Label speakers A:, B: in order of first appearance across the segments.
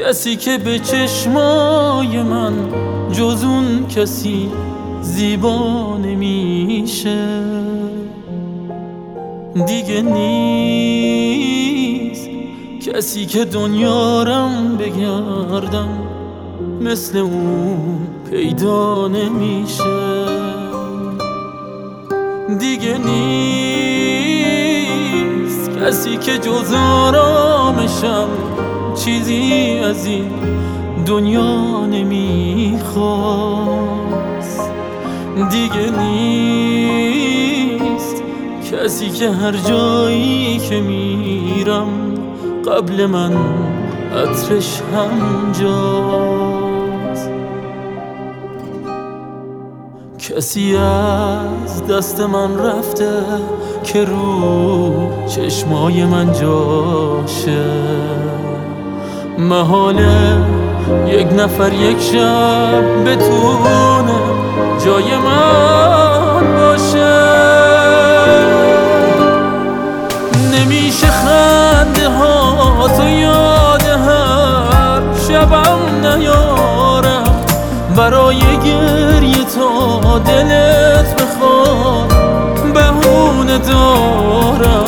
A: کسی که به چشمای من جز اون کسی زیبا نمیشه دیگه نیست کسی که دنیارم بگردم مثل اون پیدا نمیشه دیگه نیست کسی که جز آرامشم چیزی از این دنیا نمیخواست دیگه نیست کسی که هر جایی که میرم قبل من عطرش همجاست کسی از دست من رفته که رو چشمای من جاشه محاله یک نفر یک شب بتونه جای من باشه نمیشه خنده ها تو یاد هر شبم نیارم برای گریه تا دلت بخواد بهونه دارم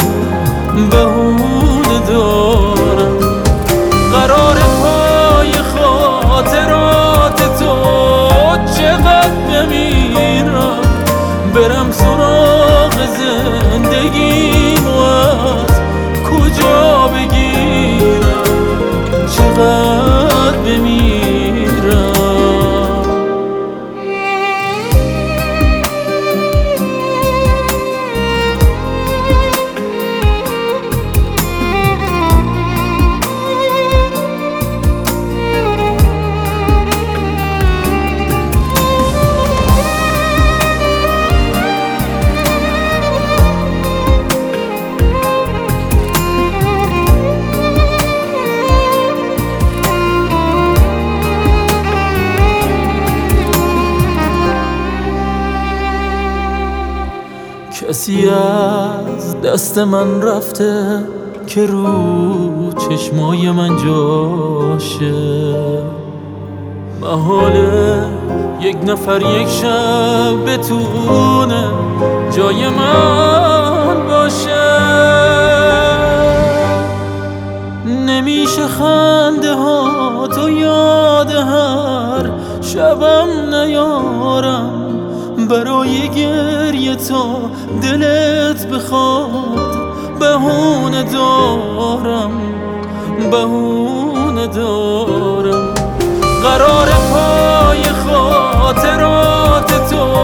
A: قرار پای خاطرات تو چقدر بمیرم برم سراغ زندگیم و از کجا بگیرم چقدر بمیرم کسی از دست من رفته که رو چشمای من جاشه محاله یک نفر یک شب بتونه جای من باشه نمیشه خنده ها تو یاد هر شبم نیارم برای گریه تا دلت بخواد بهونه دارم قرار پای خاطرات تو